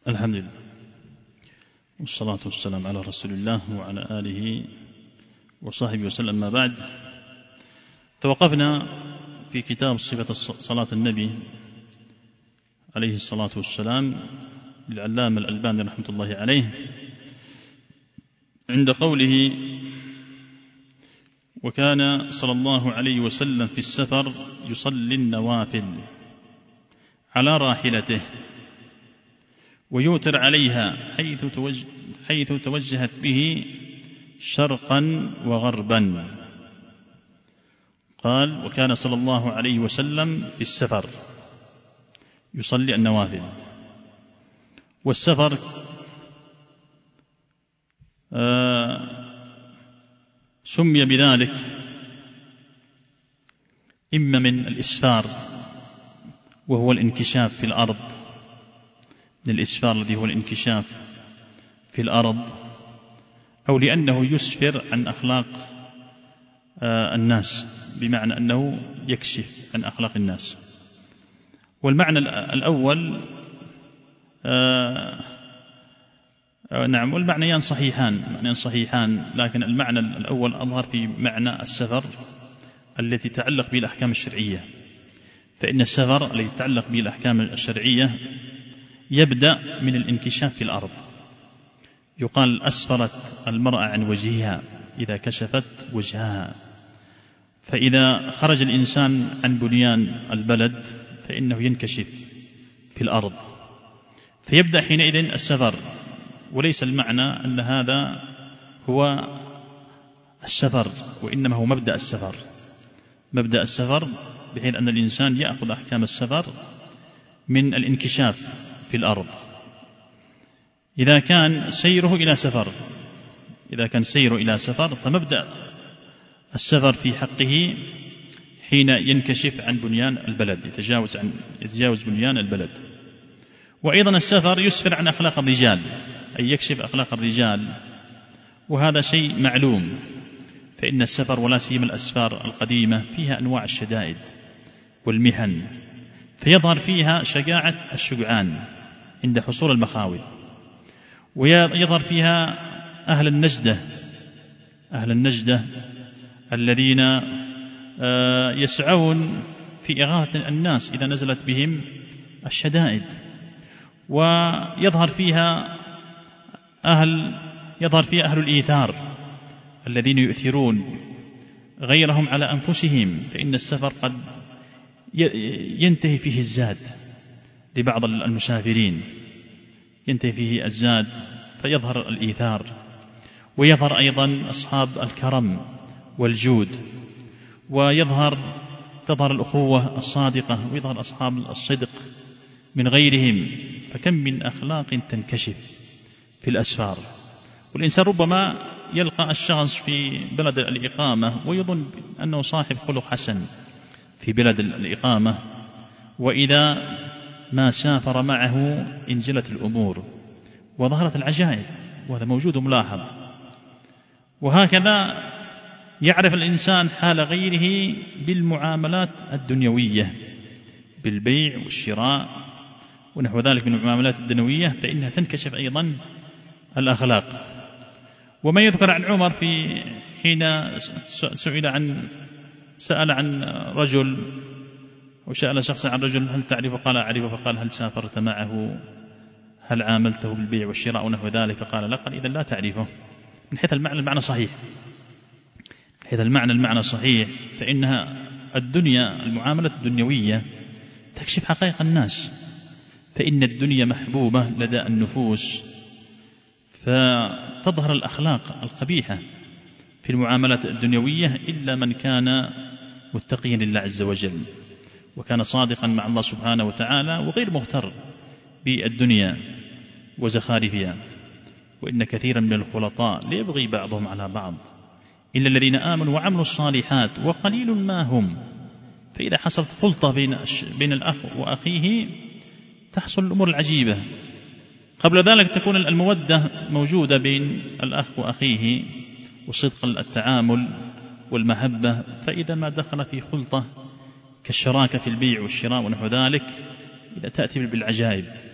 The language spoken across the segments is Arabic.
الحمد لله والصلاة والسلام على رسول الله وعلى آله وصحبه وسلم. ما بعد، توقفنا في كتاب صفة صلاة النبي عليه الصلاة والسلام للعلامة الألباني رحمة الله عليه عند قوله: وكان صلى الله عليه وسلم في السفر يصلي النوافل على راحلته ويوتر عليها حيث توجهت به شرقا وغربا. قال: وكان صلى الله عليه وسلم في السفر يصلي النوافل. والسفر سمي بذلك إما من الإسفار وهو الانكشاف في الأرض، من الإسفار الذي هو الانكشاف في الأرض، أو لأنه يسفر عن أخلاق الناس، بمعنى أنه يكشف عن أخلاق الناس. والمعنى الأول نعم، والمعنيان صحيحان، لكن المعنى الأول أظهر في معنى السفر التي تتعلق به الأحكام الشرعية. فإن السفر الذي يتعلق به الأحكام الشرعية يبدأ من الانكشاف في الأرض. يقال: أسفرت المرأة عن وجهها إذا كشفت وجهها. فإذا خرج الإنسان عن بنيان البلد فإنه ينكشف في الأرض، فيبدأ حينئذ السفر. وليس المعنى أن هذا هو السفر، وإنما هو مبدأ السفر، بحيث أن الإنسان يأخذ أحكام السفر من الانكشاف في الأرض. إذا كان سيره إلى سفر فمبدأ السفر في حقه حين ينكشف عن بنيان البلد، يتجاوز بنيان البلد. وأيضا السفر يسفر عن أخلاق الرجال، أي يكشف أخلاق الرجال، وهذا شيء معلوم. فإن السفر ولا سيما الأسفار القديمة فيها أنواع الشدائد والمحن، فيظهر فيها شجاعة الشجعان عند حصول المخاوف، ويظهر فيها أهل النجدة الذين يسعون في إغاثة الناس إذا نزلت بهم الشدائد. ويظهر فيها أهل الإيثار الذين يؤثرون غيرهم على أنفسهم. فإن السفر قد ينتهي فيه الزاد لبعض المسافرين، ينتهي فيه الزاد فيظهر الإيثار، ويظهر أيضا أصحاب الكرم والجود، تظهر الأخوة الصادقة، ويظهر أصحاب الصدق من غيرهم. فكم من أخلاق تنكشف في الأسفار. والإنسان ربما يلقى الشخص في بلد الإقامة ويظن أنه صاحب خلق حسن في بلد الإقامة، وإذا ما سافر معه انجلت الأمور وظهرت العجائب، وهذا موجود ملاحظ. وهكذا يعرف الإنسان حال غيره بالمعاملات الدنيوية، بالبيع والشراء ونحو ذلك من المعاملات الدنيوية، فإنها تنكشف أيضا الأخلاق. وما يذكر عن عمر في حين سأل عن رجل، وسأل شخصا عن رجل: هل تعرفه؟ قال: أعرفه. فقال: هل سافرت معه؟ هل عاملته بالبيع والشراء ونحو ذلك؟ فقال: لا. قال: إذن لا تعرفه. من حيث المعنى صحيح، فإنها الدنيا، المعاملة الدنيوية تكشف حقائق الناس. فإن الدنيا محبوبة لدى النفوس، فتظهر الأخلاق القبيحة في المعاملات الدنيوية إلا من كان متقيا لله عز وجل، وكان صادقا مع الله سبحانه وتعالى، وغير مغتر بالدنيا وزخارفها. وإن كثيرا من الخلطاء ليبغي بعضهم على بعض إلا الذين آمنوا وعملوا الصالحات وقليل ما هم. فإذا حصلت خلطة بين الأخ وأخيه تحصل الأمور العجيبة. قبل ذلك تكون المودة موجودة بين الأخ وأخيه وصدق التعامل والمحبة. فإذا ما دخل في خلطة كالشراكة في البيع والشراء ونحو ذلك، إذا تأتي بالعجائب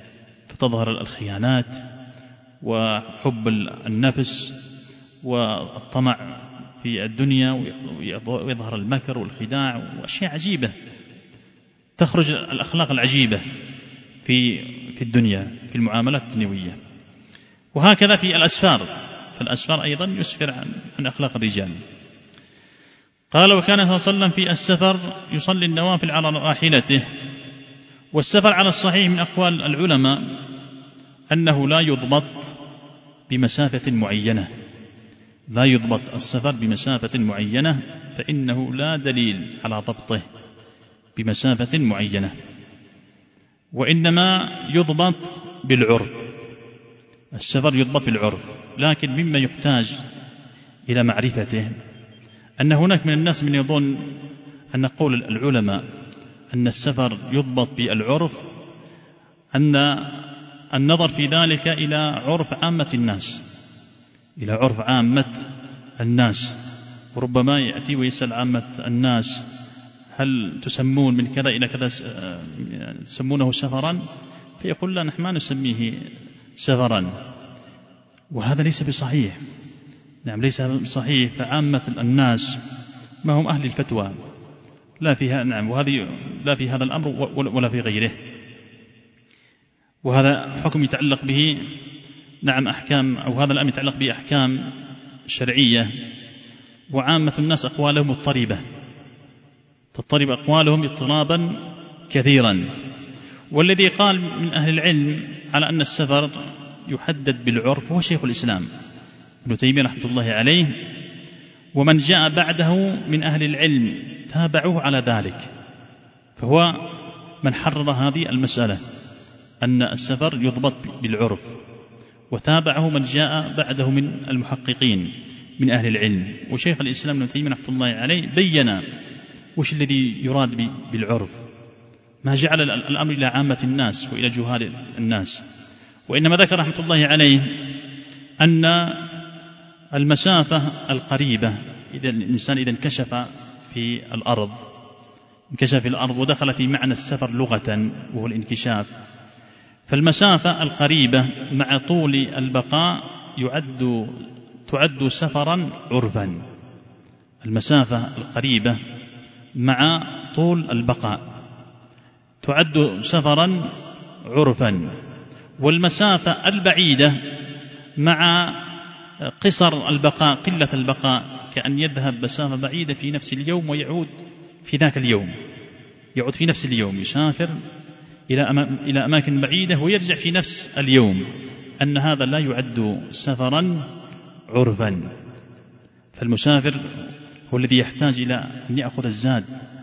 فتظهر الخيانات وحب النفس والطمع في الدنيا، ويظهر المكر والخداع وأشياء عجيبة، تخرج الأخلاق العجيبة في الدنيا، في المعاملات الدنيوية. وهكذا في الأسفار، فالأسفار أيضا يسفر عن أخلاق الرجال. قال: وكان صلى الله عليه وسلم في السفر يصلي النوافل على راحلته. والسفر على الصحيح من أقوال العلماء أنه لا يضبط بمسافة معينة، لا يضبط السفر بمسافة معينة، فإنه لا دليل على ضبطه بمسافة معينة، وإنما يضبط بالعرف. السفر يضبط بالعرف، لكن مما يحتاج إلى معرفته أن هناك من الناس من يظن أن قول العلماء أن السفر يضبط بالعرف أن النظر في ذلك إلى عرف عامة الناس، إلى عرف عامة الناس، وربما يأتي ويسأل عامة الناس: هل تسمون من كذا إلى كذا تسمونه سفرا؟ فيقول: لا، نحن ما نسميه سفرا. وهذا ليس بصحيح. نعم، ليس بصحيح. فعامة الناس ما هم أهل الفتوى لا فيها، نعم، وهذه لا في هذا الأمر ولا في غيره. وهذا حكم يتعلق به، نعم، أحكام، أو هذا الأمر يتعلق بأحكام شرعية، وعامة الناس أقوالهم مضطربة، تضطرب أقوالهم اضطرابا كثيرا. والذي قال من أهل العلم على أن السفر يحدد بالعرف هو شيخ الإسلام ابن تيمية رحمة الله عليه، ومن جاء بعده من أهل العلم تابعوه على ذلك، فهو من حرر هذه المسألة أن السفر يضبط بالعرف، وتابعه من جاء بعده من المحققين من أهل العلم. وشيخ الإسلام ابن تيمية رحمة الله عليه بيّن وش الذي يراد بالعرف، ما جعل الأمر إلى عامة الناس وإلى جهال الناس، وإنما ذكر رحمة الله عليه أن المسافة القريبة، إذا الإنسان إذا انكشف في الأرض ودخل في معنى السفر لغة وهو الانكشاف، فالمسافة القريبة مع طول البقاء تعد سفرا عرفا. المسافة القريبة مع طول البقاء تعد سفرا عرفا، والمسافة البعيدة مع قصر البقاء، قلة البقاء، كأن يذهب مسافة بعيدة في نفس اليوم ويعود في ذاك اليوم، يعود في نفس اليوم، يسافر إلى أماكن بعيدة ويرجع في نفس اليوم، أن هذا لا يعد سفرا عرفا. فالمسافر هو الذي يحتاج إلى أن يأخذ الزاد.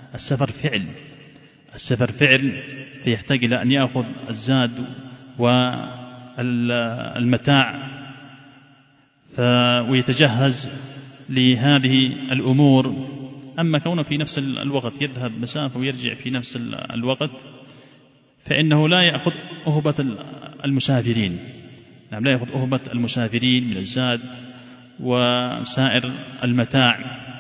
السفر فعل فيحتاج إلى أن يأخذ الزاد والمتاع ويتجهز لهذه الأمور. أما كونه في نفس الوقت يذهب مسافة ويرجع في نفس الوقت فإنه لا يأخذ أهبة المسافرين، نعم، لا يأخذ أهبة المسافرين من الزاد وسائر المتاع.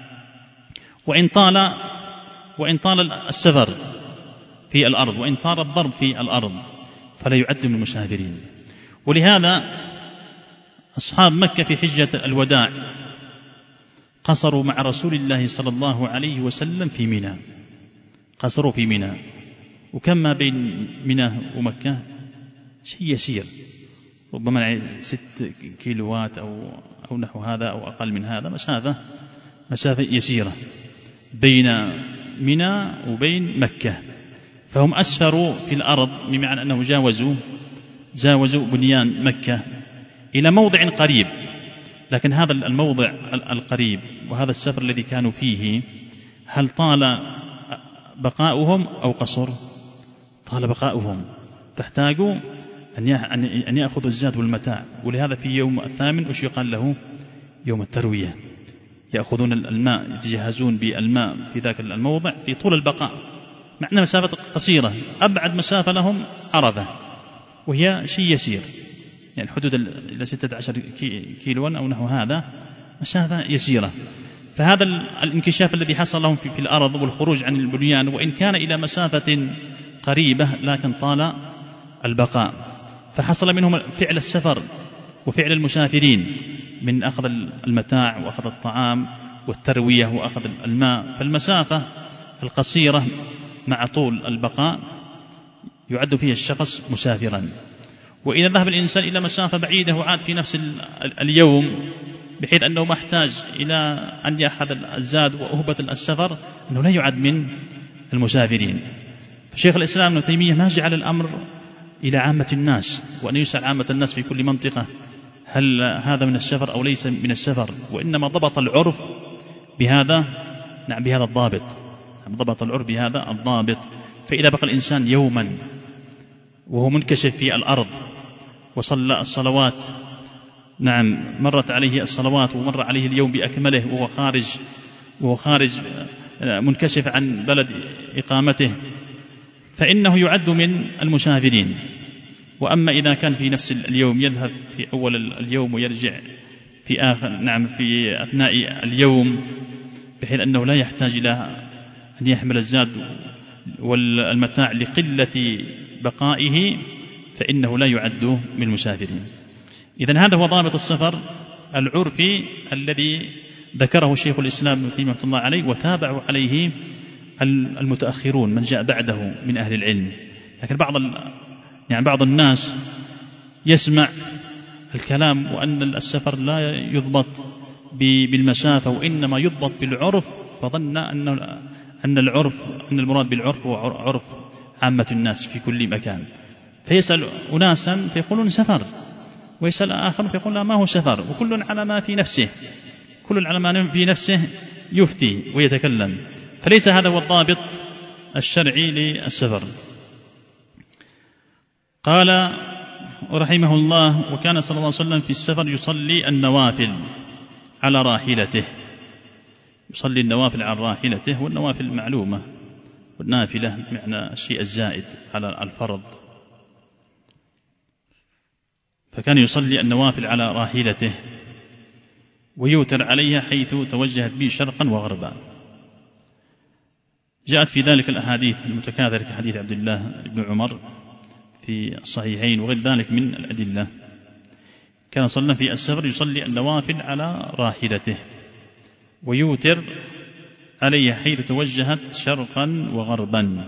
وإن طال السفر في الأرض، وإن طال الضرب في الأرض، فلا يعد من المسافرين. ولهذا أصحاب مكة في حجة الوداع قصروا مع رسول الله صلى الله عليه وسلم في منى، قصروا في منى، وكم ما بين منى ومكة شيء يسير، ربما 6 كيلوات أو نحو هذا أو أقل من هذا، مسافة يسيرة بين منى وبين مكة. فهم أسفروا في الأرض بمعنى أنه جاوزوا بنيان مكة إلى موضع قريب، لكن هذا الموضع القريب وهذا السفر الذي كانوا فيه، هل طال بقاؤهم أو قصر؟ طال بقاؤهم، فاحتاجوا أن يأخذوا الزاد والمتاع. ولهذا في يوم 8 وش يقال له؟ يوم التروية، يأخذون الماء، يتجهزون بالماء في ذاك الموضع لطول البقاء، مع أنها مسافة قصيرة. أبعد مسافة لهم عرفة، وهي شيء يسير، يعني حدود إلى 16 كيلوا أو نحو هذا، مسافة يسيرة. فهذا الانكشاف الذي حصل لهم في الأرض والخروج عن البنيان، وإن كان إلى مسافة قريبة، لكن طال البقاء. فحصل منهم فعل السفر وفعل المسافرين من أخذ المتاع وأخذ الطعام والتروية وأخذ الماء. فالمسافة القصيرة مع طول البقاء يعد فيها الشخص مسافرا. وإذا ذهب الإنسان إلى مسافة بعيدة وعاد في نفس اليوم بحيث أنه محتاج إلى أن يأخذ الزاد وأهبة السفر، أنه لا يعد من المسافرين. فشيخ الإسلام ابن تيمية ما جعل الأمر إلى عامة الناس وأن يسأل عامة الناس في كل منطقة هل هذا من السفر أو ليس من السفر، وإنما ضبط العرف بهذا بهذا الضابط، ضبط العرف بهذا الضابط. فإذا بقى الإنسان يوما وهو منكشف في الأرض وصلى الصلوات، مرت عليه الصلوات ومر عليه اليوم بأكمله وهو خارج منكشف عن بلد إقامته، فإنه يعد من المسافرين. وأما إذا كان في نفس اليوم يذهب في أول اليوم ويرجع في آخر في أثناء اليوم بحيث أنه لا يحتاج إلى أن يحمل الزاد والمتاع لقلة بقائه، فإنه لا يعد من المسافرين. إذن هذا هو ضابط السفر العرفي الذي ذكره شيخ الإسلام ابن تيمية رحمه الله عليه، وتابعوا عليه المتأخرون من جاء بعده من أهل العلم. لكن بعض الناس يسمع الكلام وأن السفر لا يضبط بالمسافة وإنما يضبط بالعرف، فظن أن المراد بالعرف هو عرف عامة الناس في كل مكان، فيسأل أناسا فيقولون سفر، ويسأل آخر فيقول لا ما هو سفر، وكل على ما في نفسه يفتي ويتكلم، فليس هذا هو الضابط الشرعي للسفر. قال رحمه الله: وكان صلى الله عليه وسلم في السفر يصلي النوافل على راحلته. يصلي النوافل على راحلته، والنوافل معلومة، والنافلة بمعنى الشيء الزائد على الفرض. فكان يصلي النوافل على راحلته ويوتر عليها حيث توجهت به شرقا وغربا. جاءت في ذلك الأحاديث المتكاثرة كحديث عبد الله بن عمر في الصحيحين وغير ذلك من الأدلة. كان صلى الله عليه وسلم في السفر يصلي النوافل على راحلته ويوتر عليها حيث توجهت شرقا وغربا.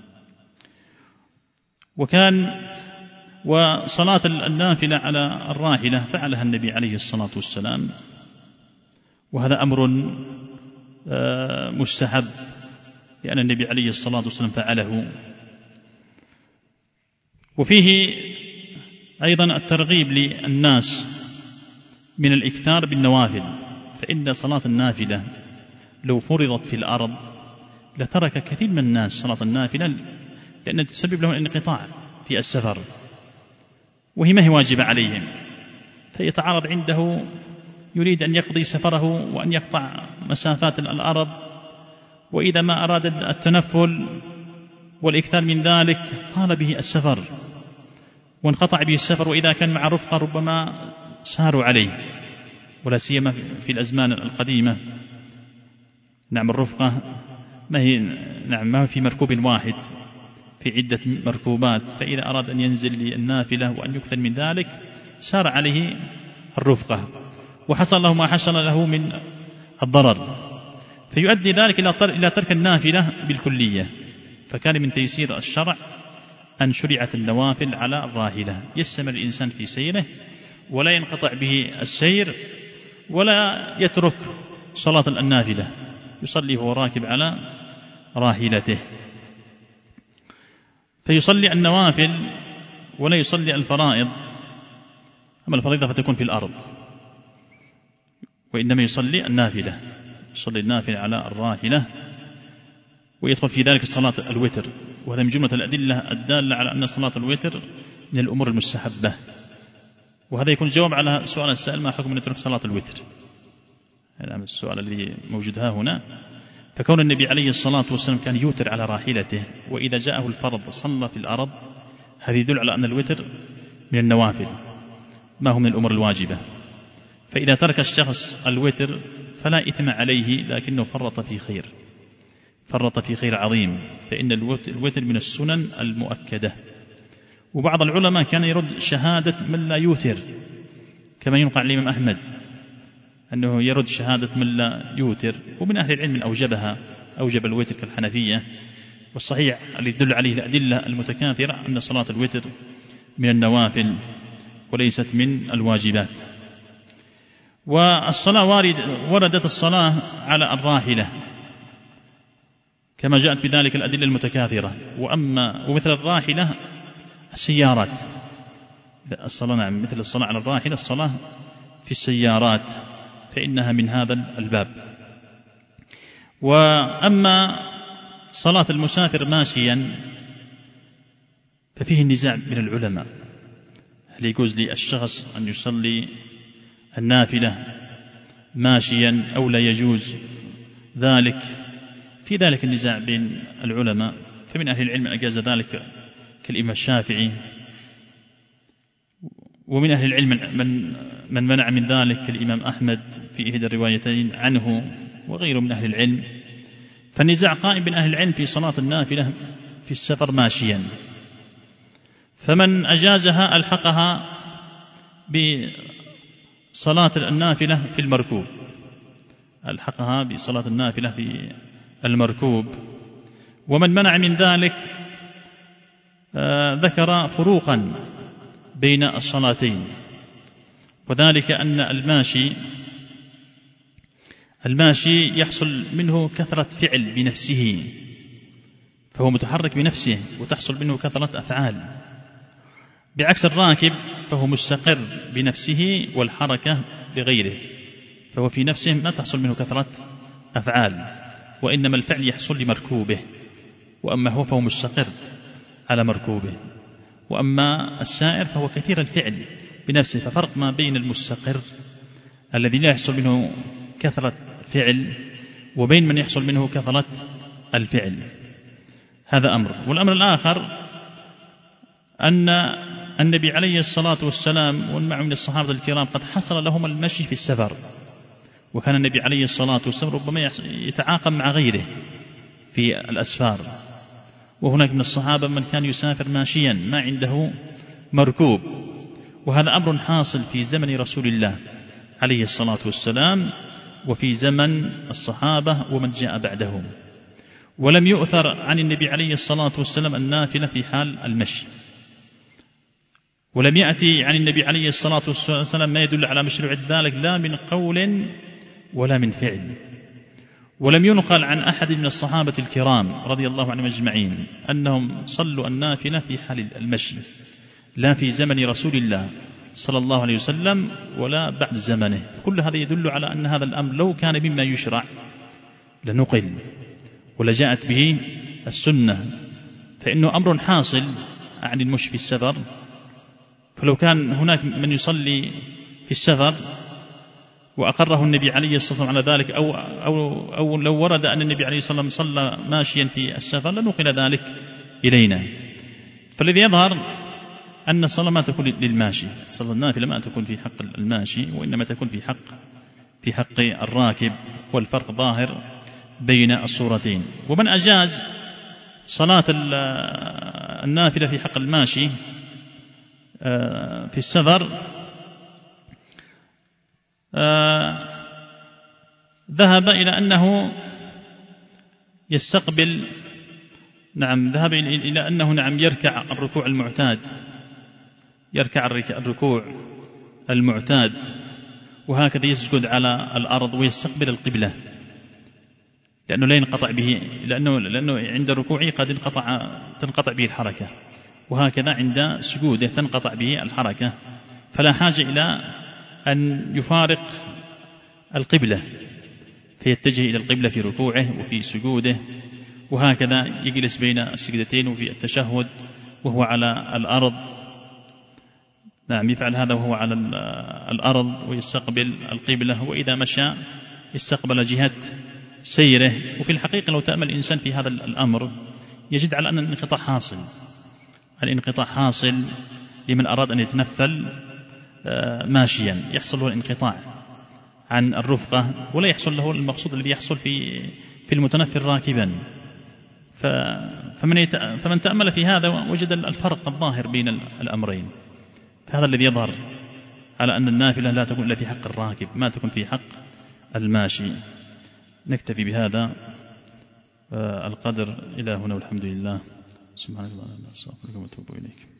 وصلاة النافلة على الراحلة فعلها النبي عليه الصلاة والسلام، وهذا أمر مستحب لأن النبي عليه الصلاة والسلام فعله. وفيه أيضا الترغيب للناس من الإكثار بالنوافل، فإن صلاة النافلة لو فرضت في الأرض لترك كثير من الناس صلاة النافلة، لأنها تسبب لهم الانقطاع في السفر، وهي ما هي واجبة عليهم، فيتعارض عنده يريد أن يقضي سفره وأن يقطع مسافات الأرض، وإذا ما أراد التنفل والإكثار من ذلك طال به السفر وانقطع به السفر، وإذا كان مع رفقة ربما ساروا عليه، ولا سيما في الأزمان القديمة. الرفقة ما في مركوب واحد، في عدة مركوبات، فإذا أراد أن ينزل للنافلة وأن يكثر من ذلك سار عليه الرفقة، وحصل له ما حصل له من الضرر، فيؤدي ذلك إلى ترك النافلة بالكلية. فكان من تيسير الشرع أن شرعت النوافل على الراحلة، يستمر الإنسان في سيره ولا ينقطع به السير ولا يترك صلاة النافلة، يصلي وهو راكب على راحلته. فيصلي النوافل ولا يصلي الفرائض، أما الفريضة فتكون في الأرض، وإنما يصلي النافلة، يصلي النافلة على الراحلة، ويدخل في ذلك صلاة الوتر، وهذا من جملة الأدلة الدالة على أن صلاة الوتر من الأمور المستحبة. وهذا يكون الجواب على سؤال السائل: ما حكم أن يترك صلاة الوتر؟ هذا السؤال الذي موجود هنا. فكون النبي عليه الصلاة والسلام كان يوتر على راحلته، وإذا جاءه الفرض صلى في الأرض، هذا يدل على أن الوتر من النوافل ما هو من الأمور الواجبة. فإذا ترك الشخص الوتر فلا إثم عليه، لكنه فرط في خير عظيم، فإن الوتر من السنن المؤكدة، وبعض العلماء كان يرد شهادة من لا يوتر، كما ينقل عن الإمام أحمد أنه يرد شهادة من لا يوتر. ومن أهل العلم من أوجب الوتر كالحنفية، والصحيح الذي يدل عليه الأدلة المتكاثرة أن صلاة الوتر من النوافل وليست من الواجبات. والصلاة وردت الصلاة على الراحلة كما جاءت بذلك الأدلة المتكاثرة. ومثل الراحلة السيارات، الصلاة مثل الصلاة على الراحلة الصلاة في السيارات، فإنها من هذا الباب. وأما صلاة المسافر ماشيا ففيه النزاع من العلماء، هل يجوز للشخص أن يصلي النافلة ماشيا أو لا يجوز ذلك؟ في ذلك النزاع بين العلماء، فمن أهل العلم من أجاز ذلك كالإمام الشافعي، ومن أهل العلم من منع من ذلك كالإمام أحمد في إحدى الروايتين عنه، وغيره من أهل العلم. فالنزاع قائم بين أهل العلم في صلاة النافلة في السفر ماشيا، فمن أجازها ألحقها بصلاة النافلة في المركوب، ألحقها بصلاة النافلة في المركوب. ومن منع من ذلك ذكر فروقا بين الصلاتين، وذلك أن الماشي يحصل منه كثرة فعل بنفسه، فهو متحرك بنفسه وتحصل منه كثرة أفعال، بعكس الراكب فهو مستقر بنفسه والحركة بغيره، فهو في نفسه ما تحصل منه كثرة أفعال، وإنما الفعل يحصل لمركوبه، وأما هو فهو مستقر على مركوبه. وأما السائر فهو كثير الفعل بنفسه، ففرق ما بين المستقر الذي لا يحصل منه كثرة فعل وبين من يحصل منه كثرة الفعل. هذا أمر. والأمر الآخر أن النبي عليه الصلاة والسلام ومعه من الصحابة الكرام قد حصل لهم المشي في السفر، وكان النبي عليه الصلاة والسلام ربما يتعاقب مع غيره في الأسفار، وهناك من الصحابة من كان يسافر ماشيا ما عنده مركوب، وهذا أمر حاصل في زمن رسول الله عليه الصلاة والسلام وفي زمن الصحابة ومن جاء بعدهم. ولم يؤثر عن النبي عليه الصلاة والسلام النافلة في حال المشي، ولم يأتي عن النبي عليه الصلاة والسلام ما يدل على مشروع ذلك لا من قول ولا من فعل. ولم ينقل عن أحد من الصحابة الكرام رضي الله عنهم أجمعين أنهم صلوا النافلة في حال المشي، لا في زمن رسول الله صلى الله عليه وسلم ولا بعد زمنه. كل هذا يدل على أن هذا الأمر لو كان مما يشرع لنقل ولجاءت به السنة، فإنه أمر حاصل عن المشي في السفر. فلو كان هناك من يصلي في السفر وأقره النبي عليه الصلاة والسلام على ذلك، أو لو ورد أن النبي عليه الصلاة والسلام صلى ماشيا في السفر لنقل ذلك إلينا. فالذي يظهر أن الصلاة ما تكون للماشي، صلاة النافلة ما تكون في حق الماشي، وإنما تكون في حق الراكب، والفرق ظاهر بين الصورتين. ومن أجاز صلاة النافلة في حق الماشي في السفر ذهب إلى أنه يستقبل، ذهب إلى أنه يركع الركوع المعتاد، يركع الركوع المعتاد، وهكذا يسجد على الأرض ويستقبل القبلة، لأنه لا ينقطع به، لأنه عند ركوعه قد تنقطع به الحركة، وهكذا عند سجوده تنقطع به الحركة، فلا حاجة إلى أن يفارق القبلة، فيتجه إلى القبلة في ركوعه وفي سجوده، وهكذا يجلس بين السجدتين وفي التشهد وهو على الأرض. يفعل هذا وهو على الأرض ويستقبل القبلة، وإذا مشى استقبل جهة سيره. وفي الحقيقة لو تأمل الإنسان في هذا الأمر يجد على أن الانقطاع حاصل لمن أراد أن يتنفل ماشيا، يحصل له الانقطاع عن الرفقة، ولا يحصل له المقصود الذي يحصل في المتنفل راكبا. فمن تأمل في هذا وجد الفرق الظاهر بين الأمرين. هذا الذي يظهر على أن النافلة لا تكون إلا في حق الراكب، ما تكون في حق الماشي. نكتفي بهذا القدر إلى هنا، والحمد لله. سبحانك اللهم وبحمدك، أستغفرك وأتوب إليك.